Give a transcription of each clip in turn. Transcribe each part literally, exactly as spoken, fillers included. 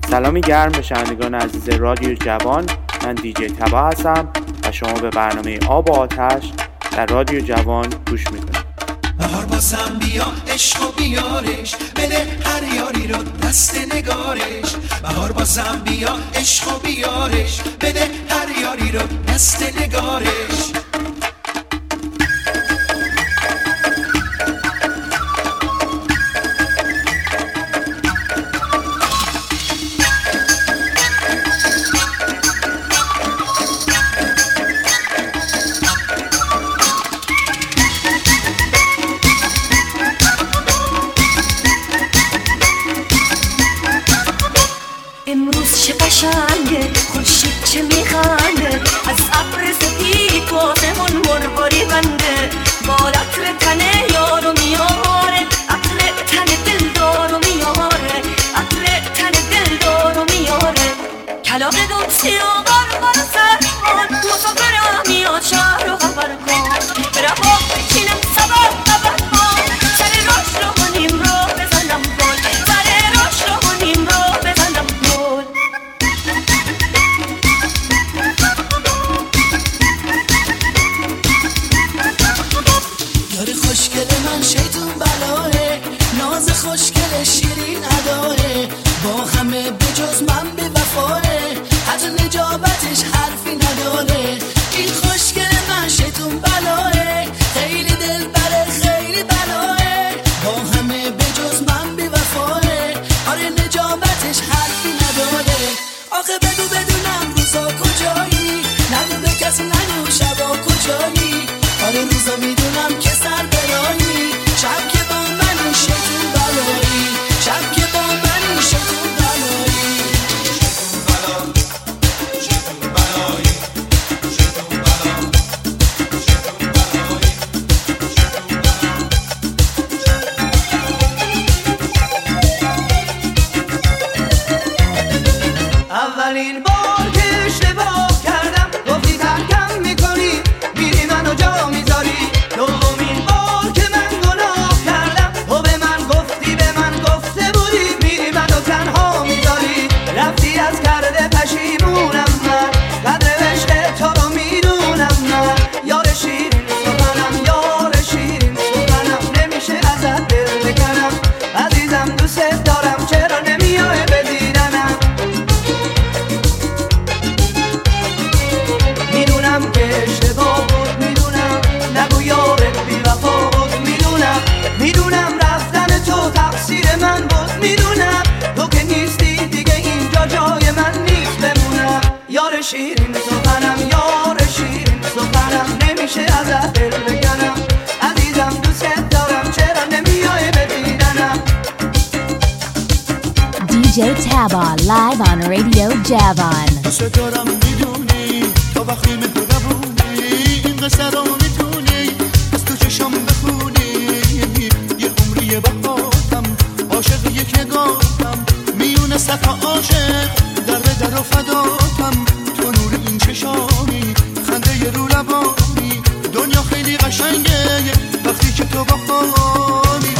سلامی گرم به شنوندگان عزیز رادیو جوان. من دیجی تبا هستم و شما به برنامه آب و آتش در رادیو جوان گوش میکنید. بهار بازم بیا عشق و بیارش، بده هر یاری رو دست نگارش. بهار بازم بیا عشق و بیارش، بده هر یاری رو دست نگارش. خورشید چه میخنده از ابر سپید واسمون مرغاری بنده. با عطر تن یارو میاره، عطر تن دل دارو میاره، عطر تن دل دارو میاره. کلاق دوستی و قربان سرمان مسافرم میاد شهر رو خبر کن. برم با بچینم سبب خبر کن، سر راش رو کنیم رو بزنم گل، سر راش رو کنیم رو بزنم گل. یار خوشگل من شیطون بلاه، ناز خوشگل شیرین اداه. با همه بجز من به وفاه، حتی نجابتش حرفی نداره. این خوشگل من شیطون بلاه، خیلی دل بره خیلی بلاه. با همه بجز من به وفاه، آره نجابتش حرفی نداره. آخه بگو بدونم روزا کجایی، نگو به کسی نگو شبا کجایی. آره روزا میدونم که سر برایی، شب که با من شیطون بلایی، شب که با من شیطون بلایی. شیطون بلایی، شیطون بلایی، اولین بار که اشتباه کردم گفتی ترکم میکنی، میری منو جا میذاری. دومین بار که من گناه کردم تو به من گفتی، به من گفته بودی، میری منو تنها میذاری. رفتی از کرده پشیمونم من، قدر عشق تو رو میدونم من. یار شیرین سخنم، یار شیرین سخنم، نمیشه ازت دل بکنم. عزیزم دوست دارم، چرا نمیای به دیدنم. میدونم که اشتباه بود، میدونم نگو یارت بی وفا بود، میدونم میدونم رفتن تو تقصیر من بود، میدونم تو که نیستی دیگه اینجا جای من نیست بمونم. یار شیرین سخنم، یار شیرین سخنم، نمیشه ازت دل بکنم. عزیزم دوست دارم، چرا نمیای به دیدنم. دیجی تابا live on Radio Javan. دوست دارم میدونی تا وقتی مهربونی، این قصه رو میتونی از تو چشم بخونی. یه عمری بخوادم عاشق یک نگاهم، میونه صفا عاشق در به در و فداتم. تو نور این چشامی، خنده ی رو لبانی، دنیا خیلی قشنگه وقتی که تو با خواهی.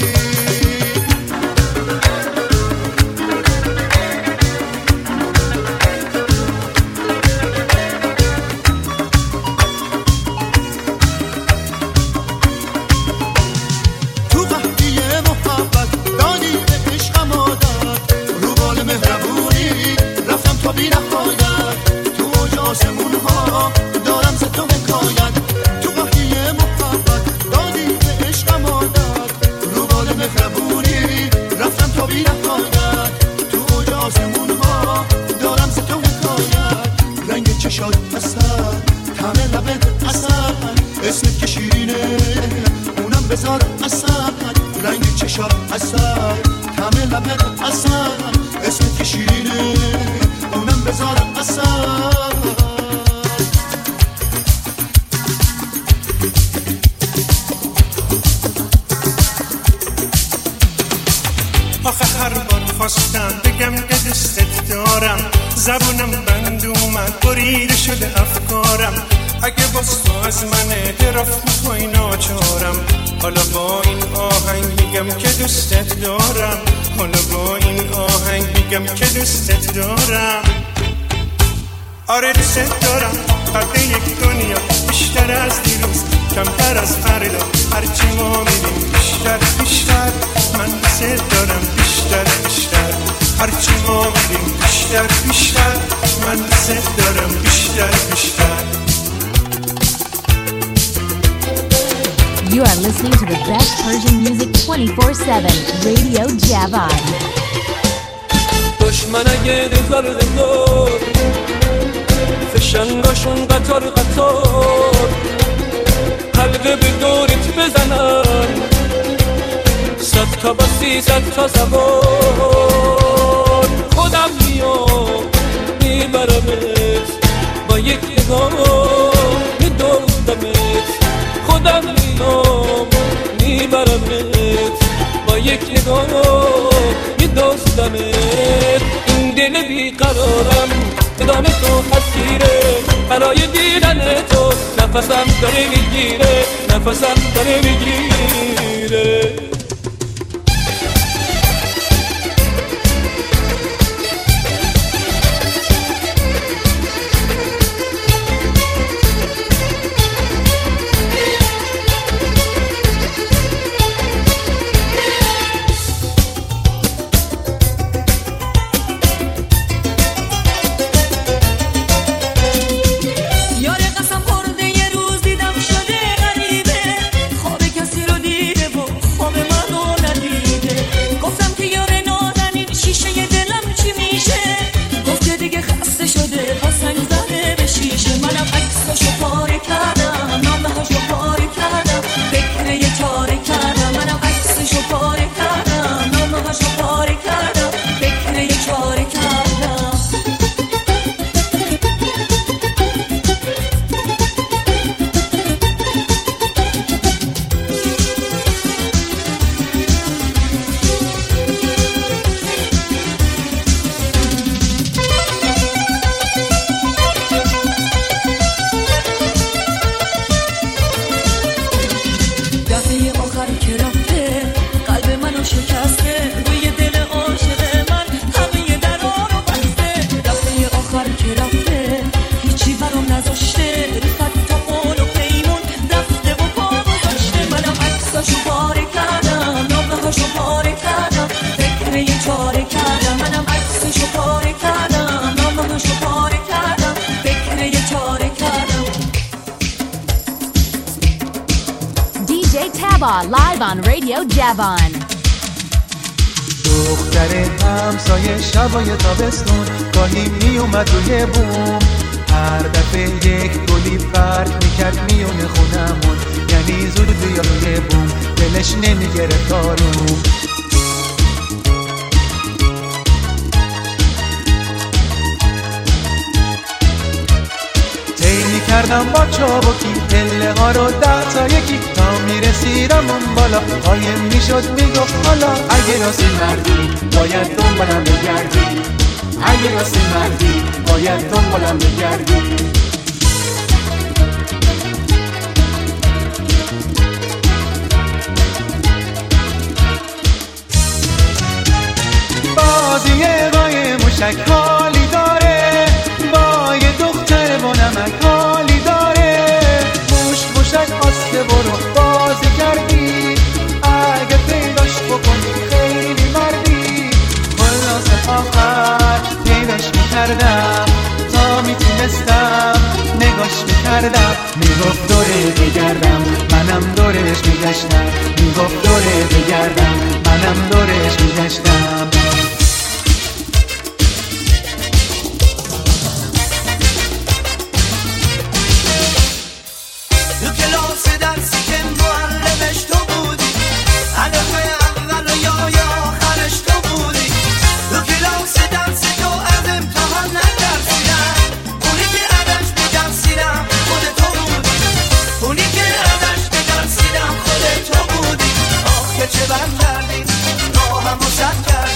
بی نهایت تو اوج آسمون ها دارم ز تو حکایت. تو وحی محبت دادی به عشقم عادت، رو بال مهربونی رفتم تا بی نهایت. تو اوج آسمون ها دارم ز تو حکایت. رنگ چشات اصل، طعم لبت اصل، اسمت که شیرینه اونم بذار اصل. رنگ چشات اصل، طعم لبت اصل، اسمت که شیرینه اونم بذارم اصلا. آخه هر بار خواستم بگم که دوستت دارم، زبونم بند اومد بریده شده افکارم. اگه باز تو از من اعتراف میخوای ناچارم، حالا با این آهنگ میگم که دوستت دارم. حالا با این آهنگ میگم که دوستت دارم. آره دوستت دارم قد یک دنیا، بیشتر از دیروز کمتر از فردا. هرچی ما میریم بیشتر بیشتر، من دوستت دارم بیشتر بیشتر. هرچی ما میریم بیشتر بیشتر، من دوستت دارم بیشتر بیشتر. You are listening to the best Persian music twenty-four seven, Radio Javan. دشمن اگه دزار دزار فشنگاشون قطار قطار، حلقه به دورت بزنن، صد تا باسی صد تا سوار. خودم میام میبرمت با یک نگاه میدوزدمت. خودم میام میبرمت با یک نگاه میدوزدمت. این دل بیقرارم ادامه تو حسیره، برای دیدن تو نفسم داره میگیره، نفسم داره میگیره. Live on Radio Javan. دختر همسایه شبای تابستون گاهی می اومد روی بوم، هر دفعه یک گلی پرت میکرد میونه خونمون، یعنی زود بیا روی بوم دلش نمیگرفت آروم. تیمی کردم با چابکی پله ها رو ده تا یکی تا میرسیدم اون بالا، قایم میشد میگفت حالا اگه راستی مردی باید دنبالم بگردی، اگه راستی مردی باید دنبالم بگردی. بازی قای موشک حالی داره، با یه دختر با نمک حالی داره. موش موشک آسته برو بازی کردی، اگه پیداش بکنی خیلی مردی. خلاص آخر پیداش میکردم تا میتونستم نگاش میکردم، میگفت دوره بگردم منم دورش میگشتم، میگفت دوره بگردم منم دورش میگشتم. چه بر کردی راهم و سد کردی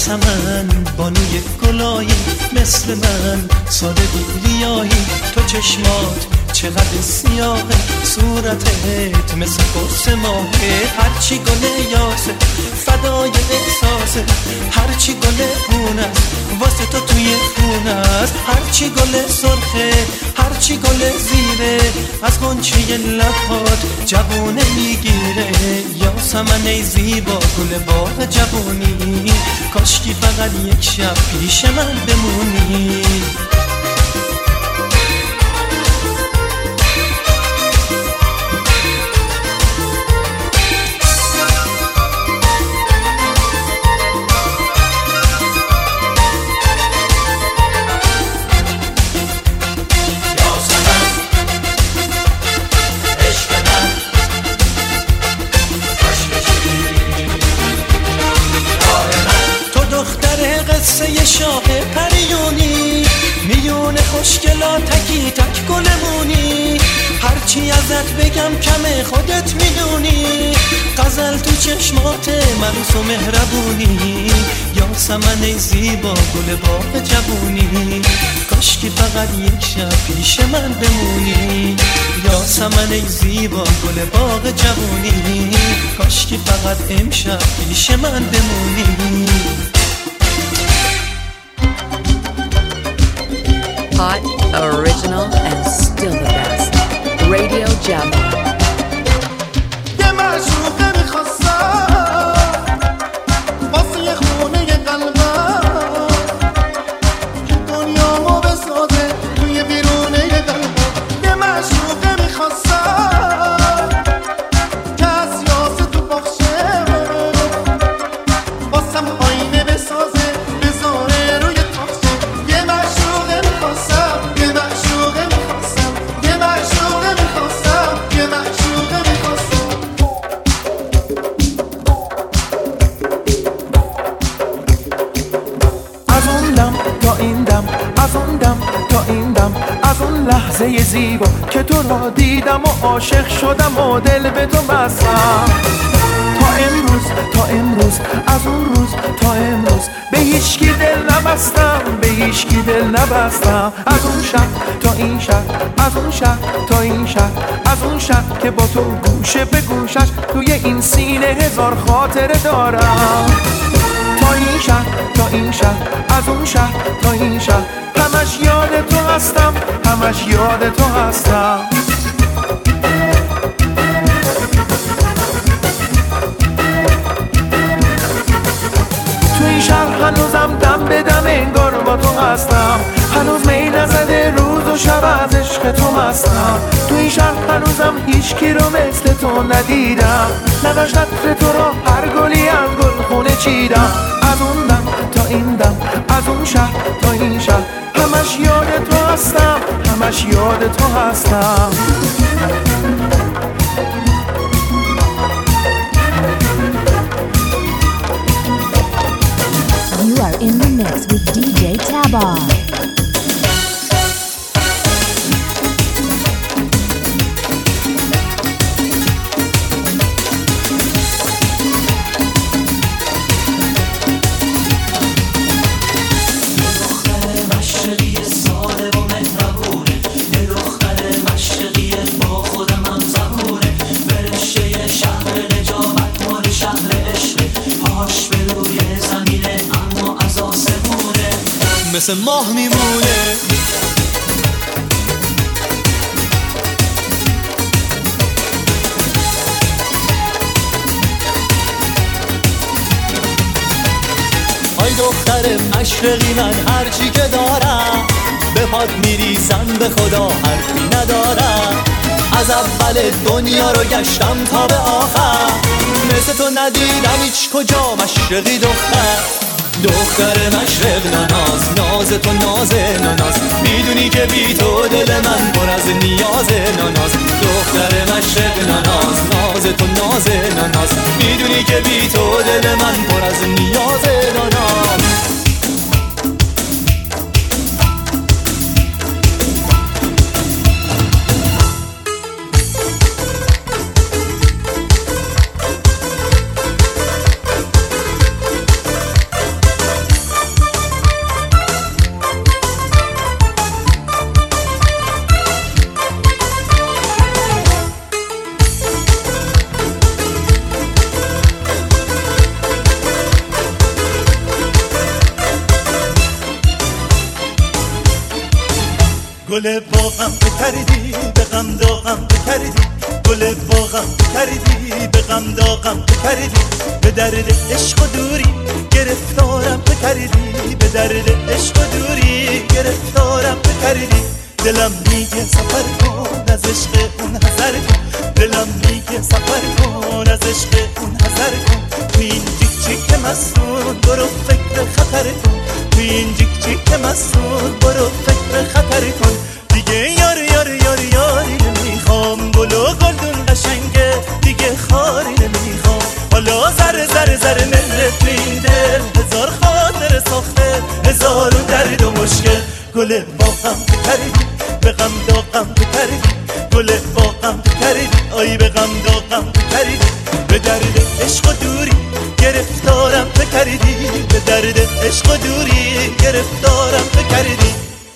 یاسمن بانوی گلایی مثل من ساده گولیایی تو چشمات چقدر سیاهه صورتت مثل قرص ماهه هرچی گل یاسه فدای احساسه هرچی گل خون است واسه تو توی خون است هرچی گل سرخه هرچی گل زیره از غنچه لبات جوونه میگیره یاسمن ای زیبا گل باغ جوونی کاشکی فقط یک شب پیش من بمونی قصه شاه پریونی میون خوشگلا تکی تک گلمونی هرچی ازت بگم کمه خودت میدونی غزل تو چشمات منوس و مهربونی یاسمن ای زیبا گل باغ جوونی کاشکی فقط یک شب پیش من بمونی یاسمن ای زیبا گل باغ جوونی کاشکی فقط امشب پیش من بمونی Hot, original, and still the best. Radio Java. یه معشوقه میخواستم واسه یه خونه قلبم که دنیامو بسازه توی بیرونه قلبم یه معشوقه میخواستم که از یاسه تو بخشه واسم آینه بسازه بذاره روی تاخچه یه معشوقه میخواستم یه معشوقه میخواستم یه معشوقه میخواستم یه معشوقه میخواستم از اون دم تا این دم از اون دم تا این دم از اون لحظه زیبا که تو را دیدم و عاشق شدم و دل به تو بستم تا امروز تا امروز از اون روز تا امروز به هیچکی دل نبستم به هیچکی دل نبستم از اون شب تا این شب از اون شب تا این شب از اون شب که با تو گوشه به گوشش توی این سینه هزار خاطره دارم تا این شب تا این شب از اون شب تا این شب همش یاد تو هستم همش یاد تو هستم تو این شهر هنوزم دم به دم انگار با تو هستم هنوز می نزده روز و شب از عشق تو هستم تو این شهر هنوزم هیچ کی رو مثل تو ندیدم نداشت عطر تو را هر گلی از گل خونه چیدم از اون دم تا این دم از اون شهر تا این شهر همش یاد تو هستم همش یاد تو هستم You are in the mix with D J Tabar. مثل ماه میمونه ای دختر مشرقی من هرچی که دارم به پات میریزم به خدا حرفی ندارم از اول دنیا رو گشتم تا به آخر مثل تو ندیدم هیچ کجا مشرقی دختر دختر مشرق ناز ناز تو ناز ناز میدونی که بی تو دل من پر از نیاز ناز دختر مشرق ناز ناز تو ناز ناز میدونی که بی تو دل من پر از نیاز ناز گل باغم بکردی به غم داغم بکردی گل باغم بکردی به غم داغم بکردی به درد عشق و دوری گرفتارم بکردی به درد عشق و دوری گرفتارم بکردی دلم میگه سفر کن از عشق اون حذر کن دلم میگه سفر کن از عشق اون حذر کن تو این جیک جیک مستون برو فکر خطر کن تو این جیک جیک مستون برو فکر خطر کن دیگه یار یار یار یاری نمیخوام گل و گلدون قشنگه دیگه خاری نمیخوام حالا زر زر زر ملت تو این دل هزار خاطر ساخته هزار درد و مشکل گل باغم بکردی به غم داغم بکردی گل باغم بکردی آی به غم داغم بکردی به درد عشق و دوری گرفتارم بکردی به درد عشق و دوری گرفتارم بکردی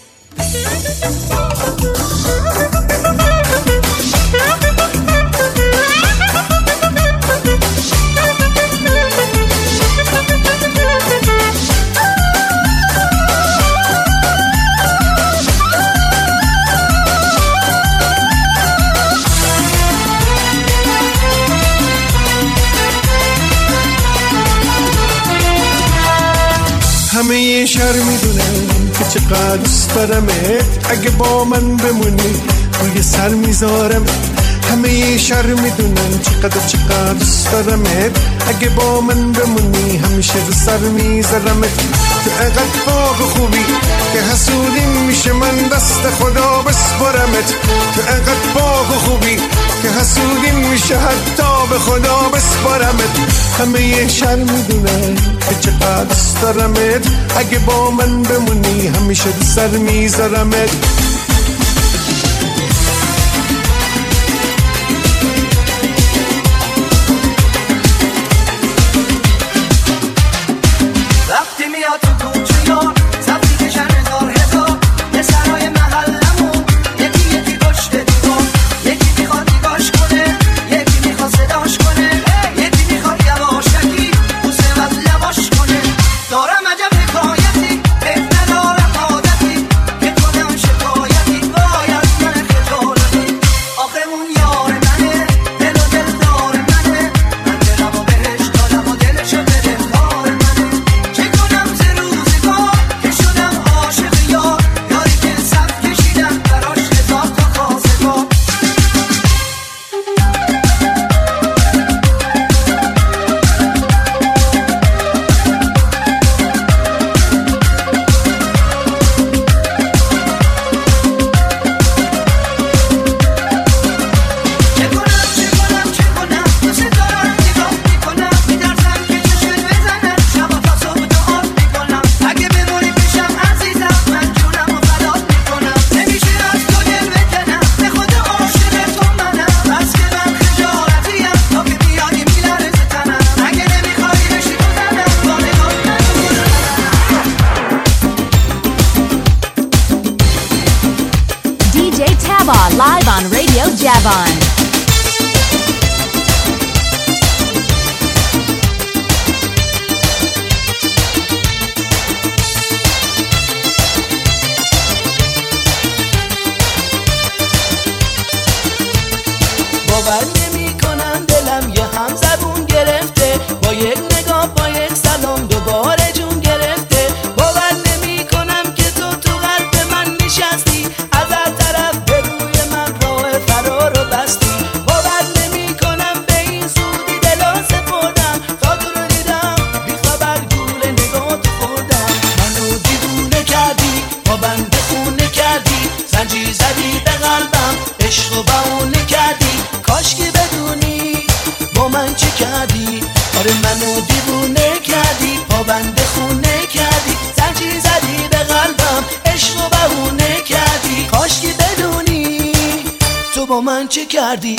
همه یه شهر میدونن که چقدر دوست دارمت اگه با من بمونی روی سر میذارم همه یه شهر میدونن چقدر چقدر دوست دارمت اگه با من بمونی همیشه رو سر میذارمت تو اقدر باغ خوبی که حسودی میشه من دست خدا بسپرمت تو اقدر باغ خوبی که حسودی میشه حتی به خدا بسپرمت همه یه شهر میدونن که چقدر دوست دارمت اگه با من بمونی همیشه رو سر میذارمت Live on Radio Javon. باور نمی‌کنم دلم یه هم زبون گرفته با یک نگاه با یک سلام دوباره جون گرفته باور نمی‌کنم که تو تو قلب من نشستی از هر طرف به روی من راه فرار رو بستی باور نمی‌کنم به این زودی دلو سپردم تا تو رو دیدم بیخبر گول نگاه تو خوردم منو دیوونه کردی با بنده خونه کردی زنجیر زدی به قلبم عشق و بهونه کردی کاش که بدونی با من چه کردی آره منو دیوونه کردی پابند خونه کردی زنجیر زدی به قلبم عشق و بهونه کردی کاش که بدونی تو با من چه کردی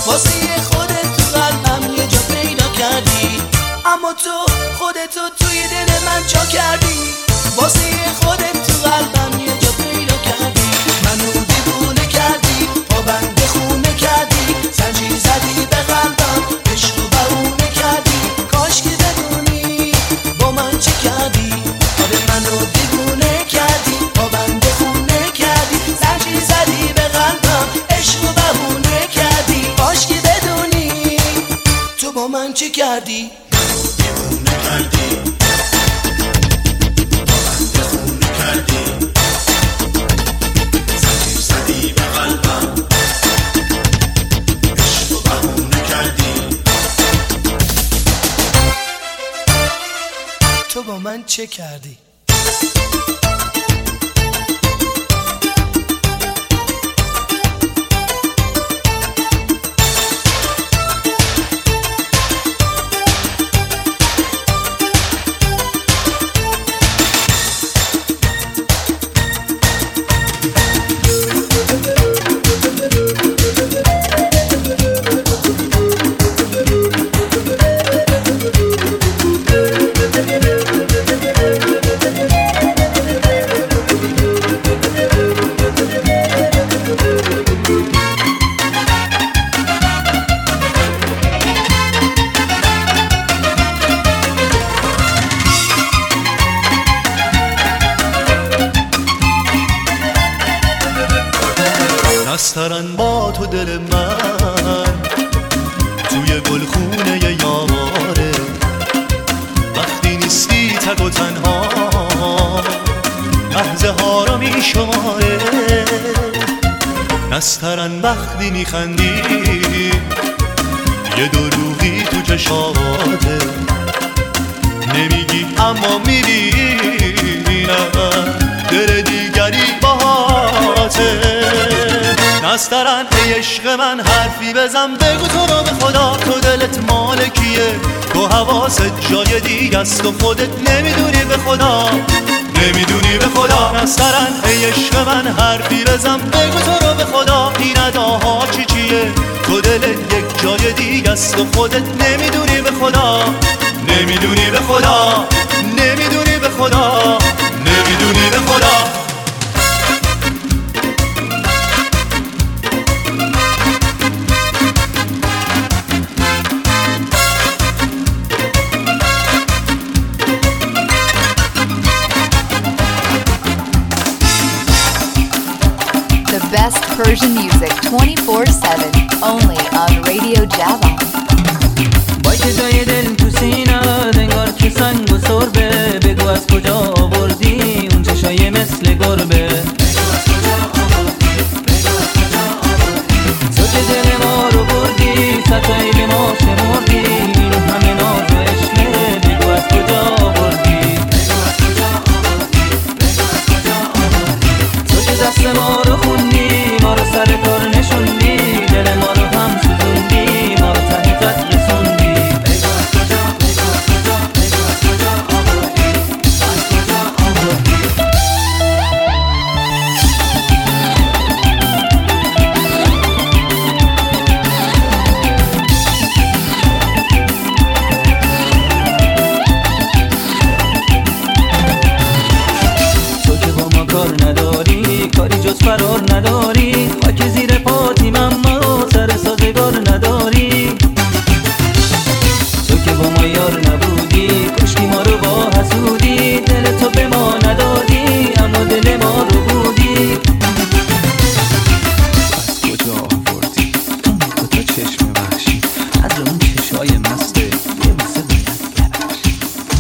واسه خودت تو قلبم یه جا پیدا کردی، اما تو خودتو توی دل من جا کردی. واسه خودت تو قلبم یه جا پیدا کردی، منو دیوونه کردی، پابند خونه کردی، زنجیر زدی به قلبم، عشق و بهونه کردی. کاش که بدونی با من چه کردی، آره منو دیوونه کردی، پابند خونه کردی، زنجیر زدی به قلبم، عشق و بهونه کردی. کاش که بدونی تو با من چه کردی. تو با من چه کردی؟ نسترن با تو دل من توی گلخونه یاره، وقتی نیستی تک و تنها لحظه ها رو می شماره. نسترن وقتی میخندی یه دروغی تو چشاته، نمیگی اما میبینم دل دیگری باهاته. نسترن ای عشق من حرفی بزن، بگو تو رو به خدا تو دلت مال کیه، تو حواست جای دیگه است و خودت نمیدونی به خدا، نمیدونی به خدا. نسترن ای عشق من حرفی بزن، بگو تو رو به خدا این اداها چی چیه، تو دلت یک جای دیگه است و خودت نمیدونی به خدا، نمیدونی به خدا، نمیدونی به خدا، نمیدونی به خدا. Best Persian music twenty-four seven only on Radio Java. وای که جای دل تو سینه انگار که سنگ و سربه، بگو از کجا آوردی اون چشای مثل گربه. تو که دل ما رو بردی ستایی به ما شمردی، این همه ناز و عشقه بگو از کجا آوردی. تو که دست ما رو خوندی، ما رو سر کار نشوندی، دل ما رو هم سوزوندی، ما رو ته خط رسوندی. تو که با ما کار نداری، کاری جز فرار نداری، خاک زیر پاتیم اما سر سازگار نداری. تو که با ما یار نبودی، کشتی ما رو با حسودی، دل تو به ما ندادی اما دل ما رو بودی. از کجا آوردی اون دوتا چشم وحشی، از اون چشای مسته یه واسه باید ببخشی.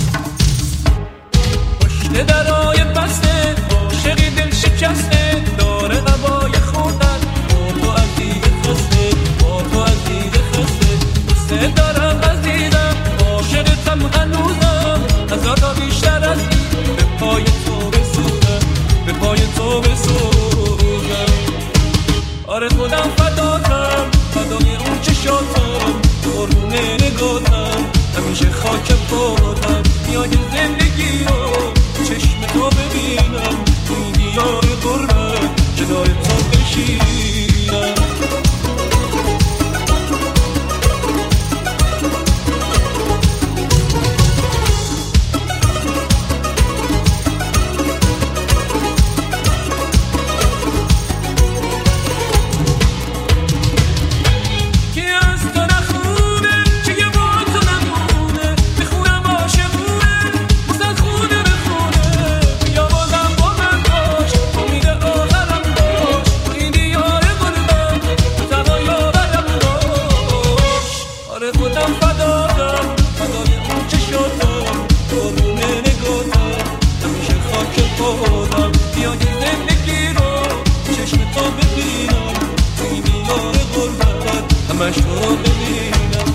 پشت درای بسته عاشقی دل شکسته، داره قبای خوردن با تو از دیگه خسته، با تو از دیگه خسته. دوسته دارم عزیزم، عاشقتم هنوزم، هزار بیشتر از این به پای تو بسوزم، به پای تو بسوزم. آره خودم فداتم، فدای اون چشاتم، قربون نگاتم، همیشه خاک پاتم. میای زندگی رو چشم تو ببینم، این دیار غربت کنار تو بشینم. همشو ببینم.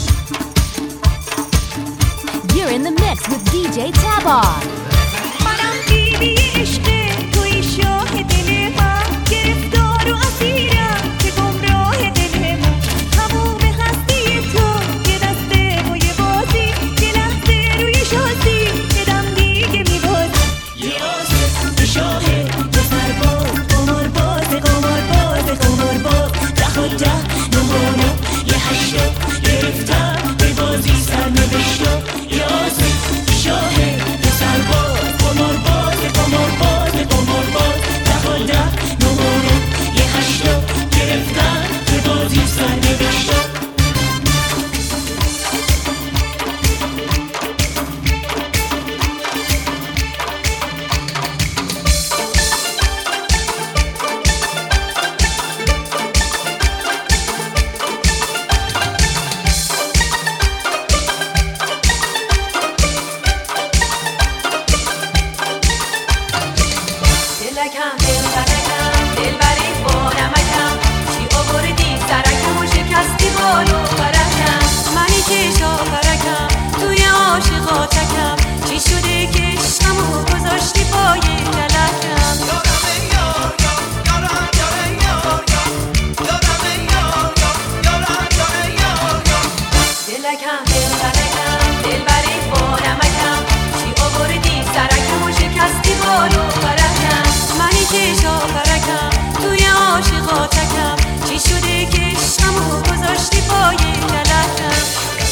You're in the mix with دی جی Taba. منم بیبی عشقه توی شاه دل من، گرفتار و اسیرم که گمراه دل من. تموم هستی تو یه دسته و یه بازی، یه لحظه روی شازی بدم دیگه میبازی. یه عاشق یه شاهه یه سرباز، قمار باز قمار باز قمار باز، ده و ده نمونه یه هشتا گرفتم به بازی سر نوشتا. یه عاشق یه شاهه یه سرباز، قمار باز قمار باز قمار باز، ده و ده نمونه یه هشتا گرفتم به بازی سر نوشتا. دلکم دلبرکم دلبری بانمکم، چی آوردی سرکم و شکستی بالو برکم. منی که شاپرکم توی عاشقاتکم، چی شده که عشقمو گذاشتی پای کلکم. دلکم دلبرکم دلبری بانمکم، چی آوردی سرکم و شکستی بالو برکم. منی که شاپرکم توی عاشقاتکم، چی شده که عشقمو گذاشتی پای کلکم.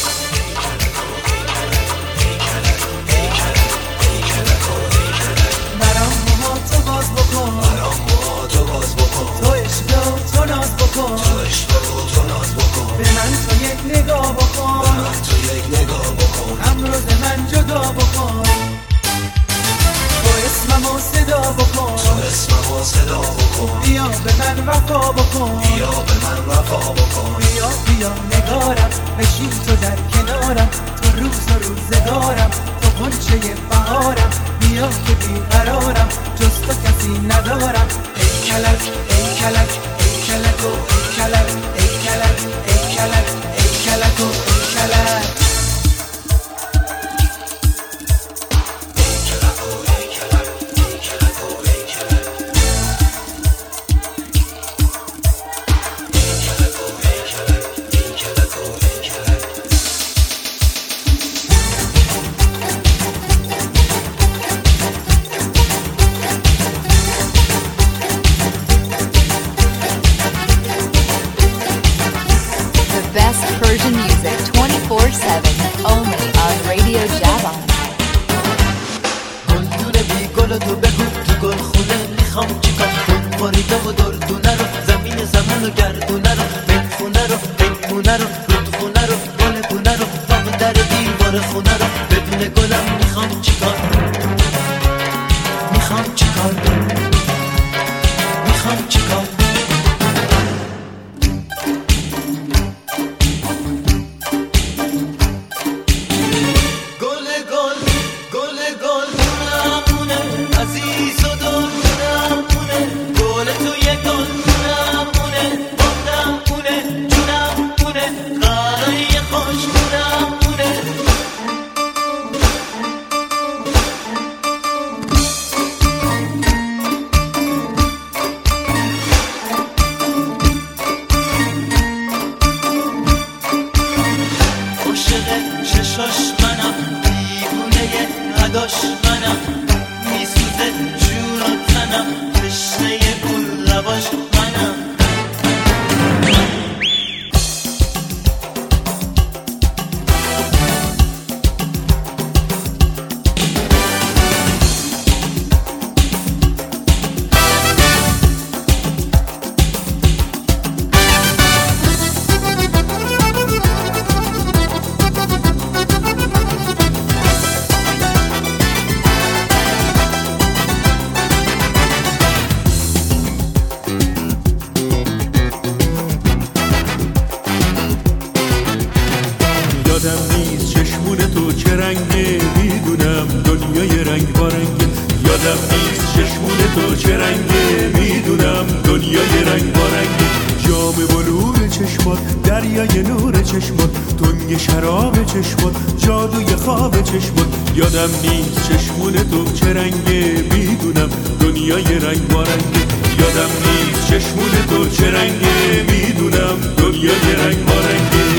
برام موها تو باز بکن، برام موها تو باز بکن، تو عشق و تو ناز بکن، تو عشق و تو ناز بکن. به من تو یک نگاه بکن، به من تو یک نگاه بکن، امروز من جدا بکن. تو اسممو صدا بکن، تو اسممو صدا بکن. بیا به من وفا بکن، بیا به من وفا بکن. بیا بیا نگارم بشین تو در کنارم، تو روز و روزگارم، تو غنچه بهارم. بیا که بیقرارم جز تو کسی ندارم. ای کلک ای کلک ای کلک و ای کلک ای کلک ای کلک ای کلک و ای کلک. Persian music twenty-four seven, only on Radio Javon. گل دونه بی گل تو بگو تو گل خونه میخوام چیکار. خون باریده و دردونه رو، زمین زمان و گردونه رو، میخونه رو پیمونه رو، رودخونه رو گل گونه رو، پاک در دیوار خونه رو. بدون گلم میخوام چیکار، میخوام چیکار، میخوام چیکار. یادم نیست چشمون تو چه رنگه، میدونم دنیای رنگ با رنگه. جام بلور چشمات دریای نور چشمات، تنگ شراب چشمات، جادوی خواب چشمات. یادم نیست چشمون تو چه رنگه، میدونم دنیای رنگ بارنگه. یادم نیست چشمون تو چه رنگه، میدونم دنیای رنگ بارنگه.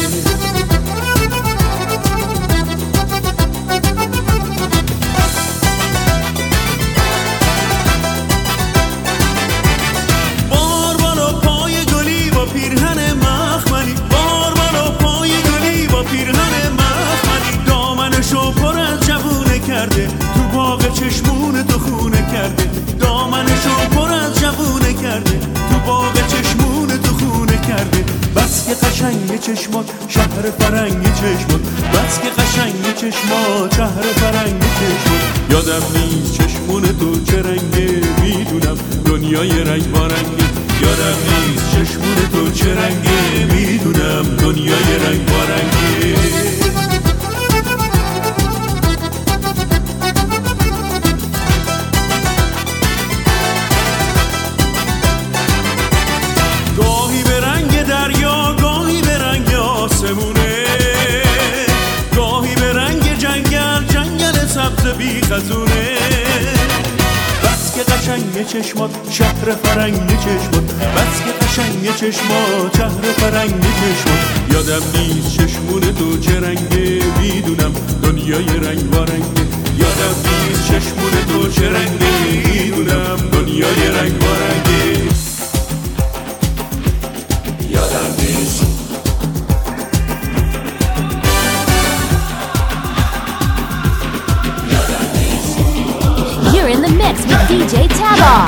تو باغ چشمون تو خونه کرده، دامنشو پر از جوونه کرده، تو باغ چشمون تو خونه کرده. بس که قشنگ چشمات شهر فرنگ چشمات، بس که قشنگ چشمات شهر فرنگ چشمات. یادم نیست چشمون تو چه رنگه، میدونم دنیای رنگ بارنگه. یادم نیست چشمون تو چه رنگه، میدونم دنیای رنگ بارنگه. گاهی به رنگ جنگل، جنگل سبز بی خزونه. بس که قشنگ چشمات شهر فرنگ چشمات، بس که قشنگ چشمات شهر فرنگ چشمات. یادم نیست چشمون تو چه رنگه، میدونم دنیای رنگ بارنگه. یادم نیست چشمون تو چه رنگه، میدونم دنیای رنگ بارنگه. یادم نیست. You're in the mix with D J Tabar.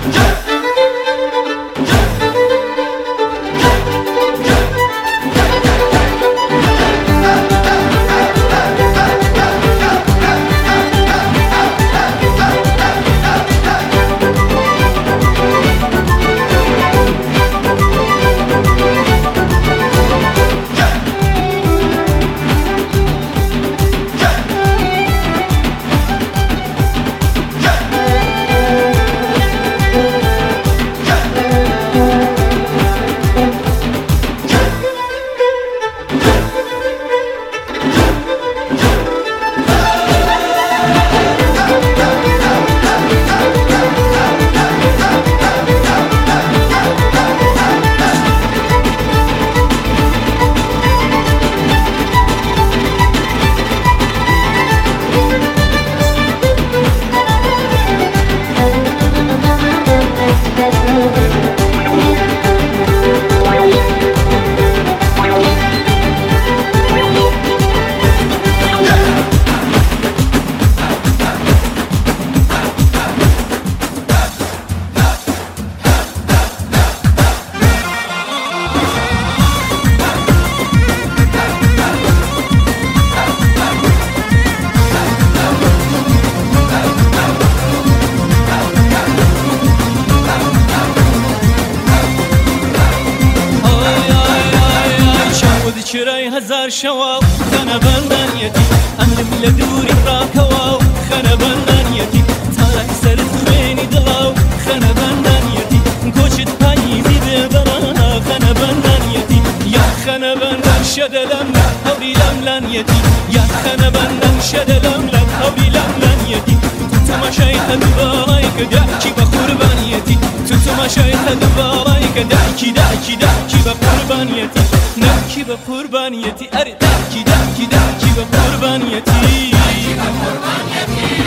شوا خنا بندانيتي أمر بلا دوري راكوا خنا بندانيتي تارك سرت بيني دلاو خنا بندانيتي كوشت بايزي بدرانا خنا بندانيتي يا خنا بندان شدلم هوري لملانيتي يا خنا بندان شدلم لم هوري لملانيتي تتما شايخ دبارايك دعكي بقربانيتي تتما شايخ دبارايك دعكي دعكي دعكي بقربانيتي دعكي بقربانيتي أري دعكي دعكي دعكي بقربانيتي دعكي بقربانيتي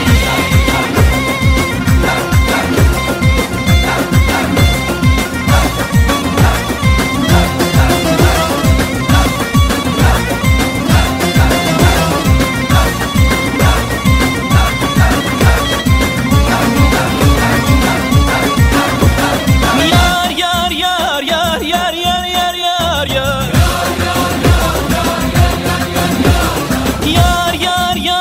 Yar yar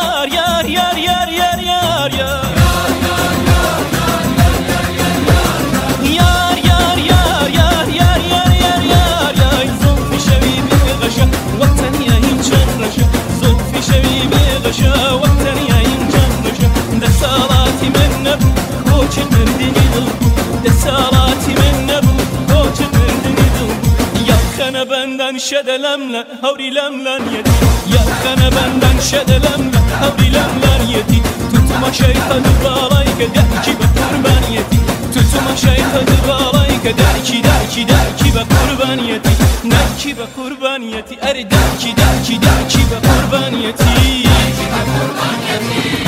بندن شدلم هوری لملن یدی یخن بندن شدلم هوری لملن یدی tutuma şeytanı bağlayık der ki be kurbaniyeti tutuma şeytanı bağlayık der ki der ki der ki be kurbaniyeti der ki be kurbaniyeti er der ki der ki der ki be kurbaniyeti der ki be kurbaniyeti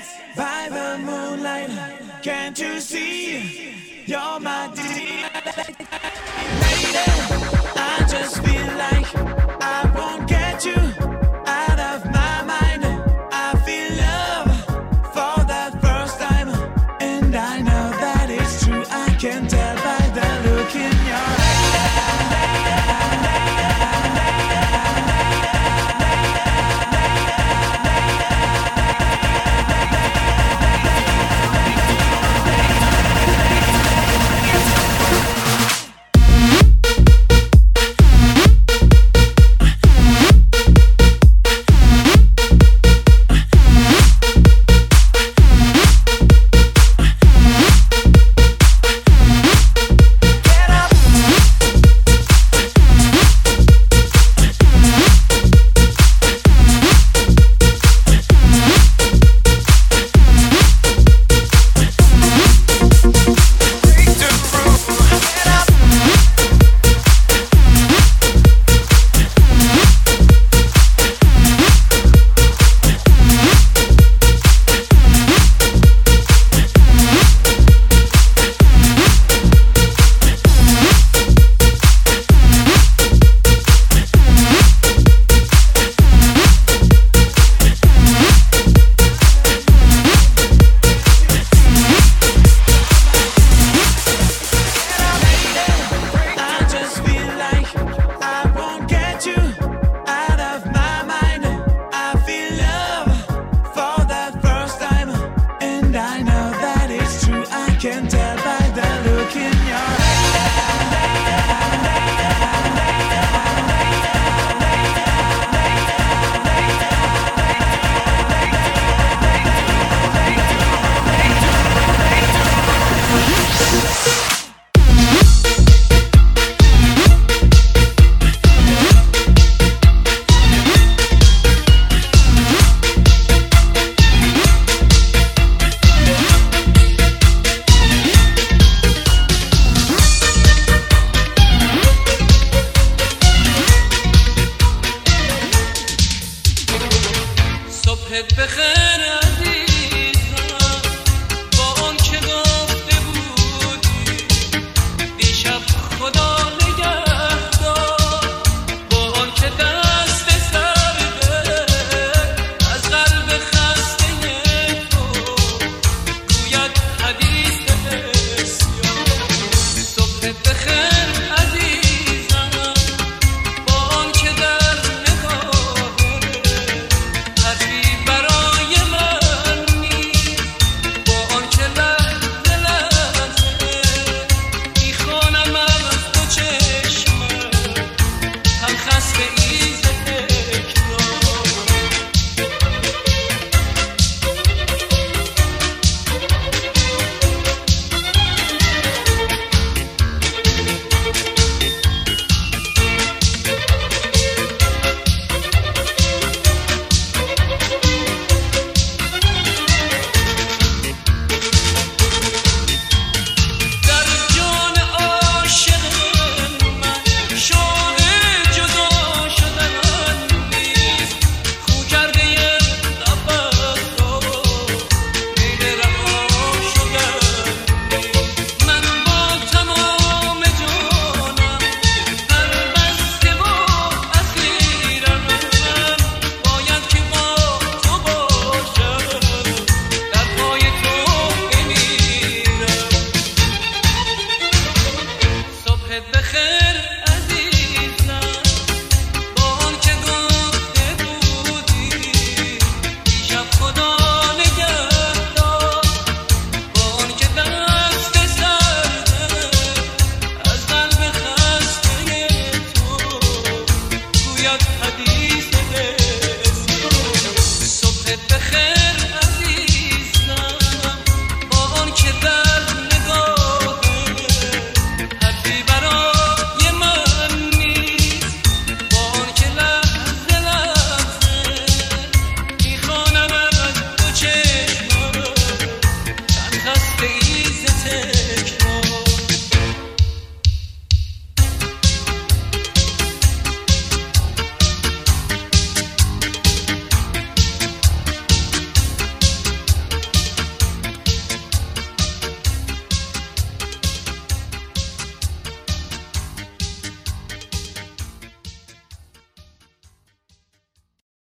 by the moonlight. Can't you see? You're my dear lady. I just feel like